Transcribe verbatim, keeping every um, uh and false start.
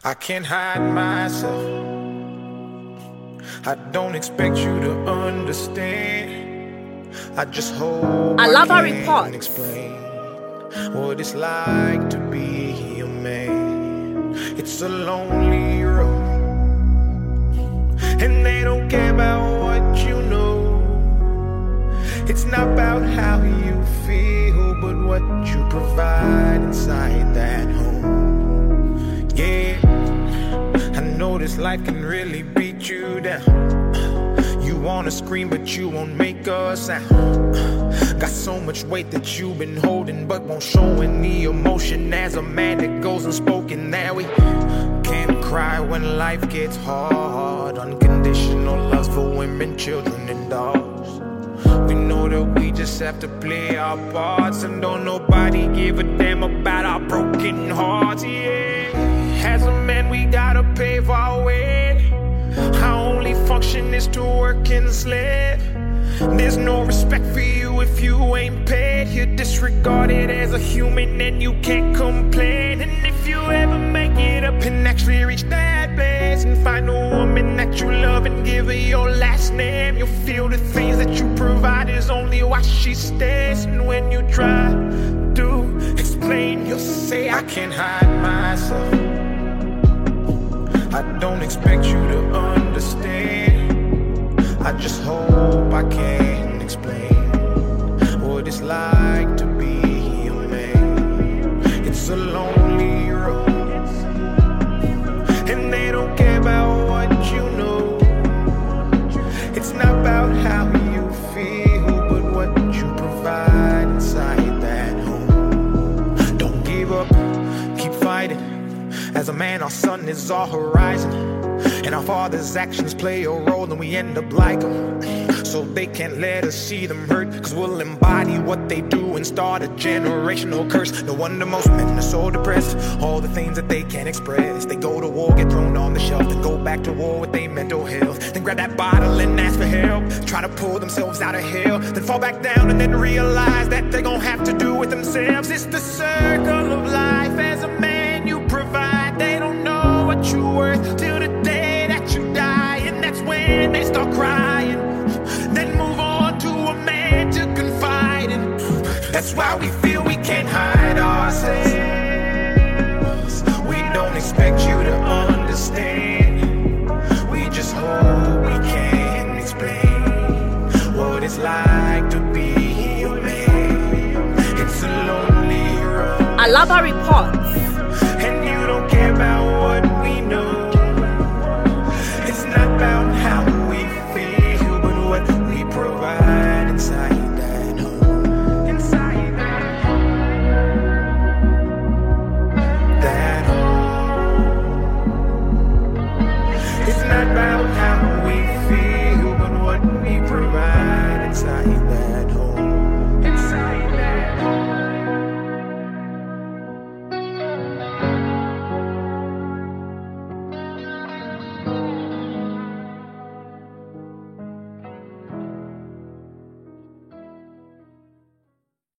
I can't hide myself. I don't expect you to understand. I just hope I, I can report. explain what it's like to be a man. It's a lonely road, and they don't care about what you know. It's not about how you feel, but what you provide inside that home. Yeah, I know this life can really beat you down. You wanna scream, but you won't make a sound. Got so much weight that you've been holding, but won't show any emotion. As a man that goes unspoken, that we can't cry when life gets hard. Unconditional loves for women, children, and dogs. We know that we just have to play our parts, and don't nobody give a damn about our broken hearts. Yeah, as a man we gotta pave our way. Our only function is to work and slave. There's no respect for you if you ain't paid. You're disregarded as a human and you can't complain. And if you ever make it up and actually reach that place and find a woman that you love and give her your last name, you'll feel the things that you provide is only why she stays. And when you try to explain, you'll say, I can't hide myself. I don't expect you to understand. I just hope I can explain what it's like to be a man. It's a lonely road, and they don't care about what you know. It's not about how you feel, but what you provide inside that home. Don't give up, keep fighting. As a man, our sun is our horizon, and our father's actions play a role, and we end up like them. So they can't let us see them hurt, cause we'll embody what they do and start a generational curse. No wonder most men are so depressed, all the things that they can't express. They go to war, get thrown on the shelf, then go back to war with their mental health. Then grab that bottle and ask for help, try to pull themselves out of hell, then fall back down and then realize that they're gonna have to do it themselves. It's the circle of life. As a man you provide, they don't know what you're worth till the day that you die, and that's when they start crying. Then move on to a man to confide in. That's why we feel we can't hide ourselves. We don't expect you to understand. We just hope we can explain what it's like to be a man. It's a lonely road. Alaba reports. And you don't care about what we know. It's not about